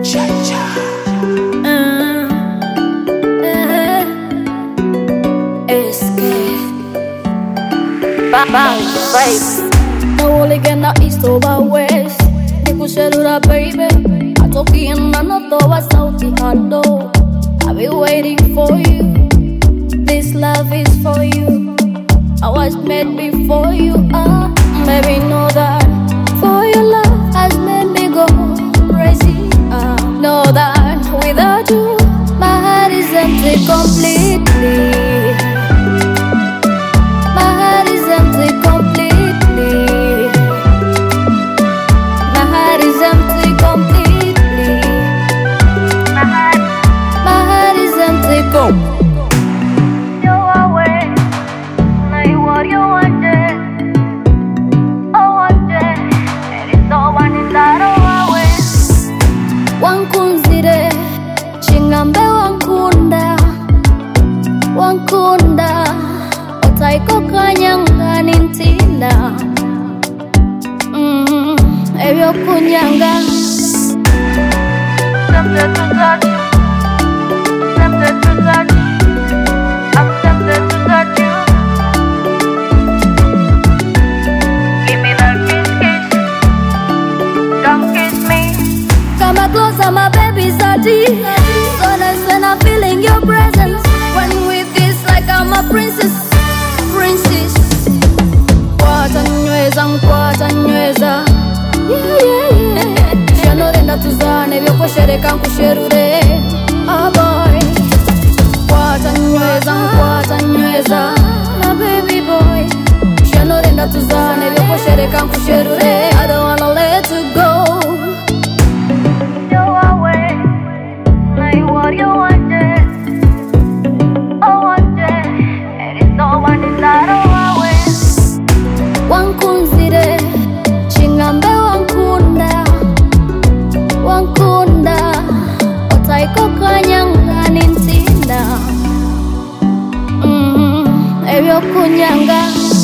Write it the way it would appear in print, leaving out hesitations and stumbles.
No again na east over west. Nikushedura baby, atokienda na toa sauti hello. I've been waiting for you. This love is for you. I was made before you. Baby, know that for your love has made me go crazy. Know that without you, my heart is empty completely. My heart is empty completely. My heart is empty completely. My heart is empty completely. Wankunzire chingambe wankunda wankunda otaiko kanyanga nintinda ebyo kunyanga tempted to touch you, tempted to touch you, I'm tempted to touch you. Give me that kiss, don't kiss me. Come closer, my baby's daddy. So nice when I'm feeling your presence. When with this, like I'm a princess, princess. Kwata nyweza, yeah, yeah, yeah. Shanorenda tuzane, vyoko shereka nkusherure. Oh boy. Kwata nyweza, my baby boy. Shanorenda tuzane, vyoko shereka nkusherure. I don't wanna let you go. Wankunzire chingambe wankunda wankunda otaiko kanyanga nintinda ebyo kunyanga